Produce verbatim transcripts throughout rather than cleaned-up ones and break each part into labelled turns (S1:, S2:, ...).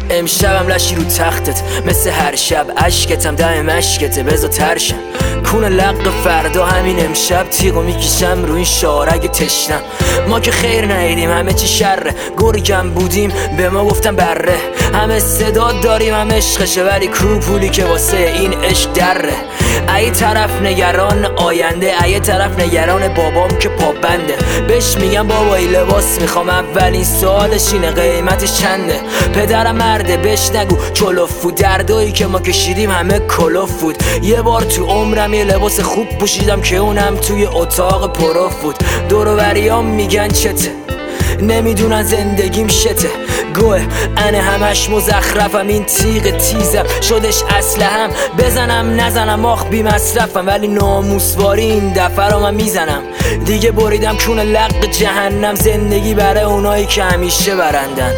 S1: امشبم لشی رو تختت مثل هر شب، عشقتم دم مشکته بزا ترشم کون لق فردا همین امشب تیغو میکشم رو این شارگ تشنم. ما که خیر ندیدیم همه چی شره، گرگم بودیم به ما گفتم بره. همه صدا داریم هم عشقشه ولی کو پولی که واسه این عشق دره. ای طرف نگران آینده، ای طرف نگران بابام که پابنده. بهش میگم بابایی لباس میخوام، اولین سوالش اینه قیمتش چنده. پدرم مرده بهش نگو چلوف بود، دردایی که ما کشیدیم همه کلوف بود. یه بار تو عمرم یه لباس خوب پوشیدم که اونم توی اتاق پروف بود. دور و بریام میگن چته، نمیدونن زندگیم شته. گوه انه همش مزخرفم، این تیغ تیزم شدش اسلحه‌ام. بزنم نزنم آخ بی مصرفم، ولی ناموسواری این دفعه رو من میزنم. دیگه بریدم کون لق جهنم، زندگی برای اونایی که همیشه برندن.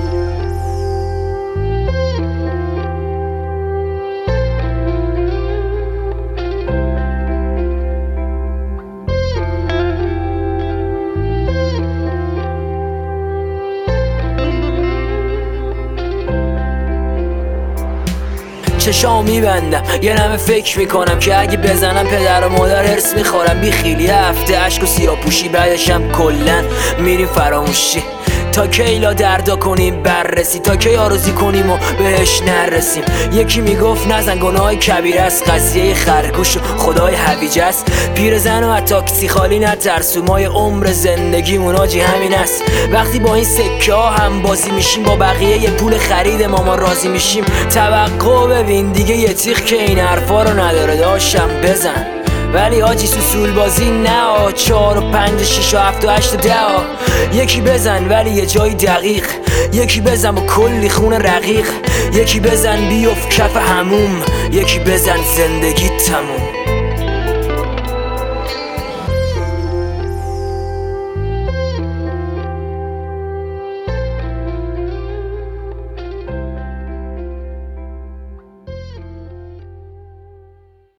S1: چشامو میبندم یه نمه فکر میکنم که اگه بزنم پدر و مادر هرس میخورم. بی خیلی هفته عشق و سیاه پوشی، بعدشم کلن میریم فراموشی. تا کی لا دردا کنیم بررسی، تا کی آرزی کنیم و بهش نرسیم. یکی میگفت نزن گناه کبیر است، قضیه خرگوش و خدای هویج است. پیرزن و تاکسی خالی نترسو، مای عمر زندگیمون آجی همین است. وقتی با این سکه ها هم بازی میشیم، با بقیه یه پول خرید ما ما راضی میشیم. توقع ببین دیگه یه تیغ که این حرفا رو نداره، داشتم بزن ولی آجی سوسول بازی نه. چهار و پنج و شیش و هفت و هشت و ده. یکی بزن ولی یه جای دقیق، یکی بزن با کلی خون رقیق. یکی بزن بیفت کف هموم، یکی بزن زندگی تموم.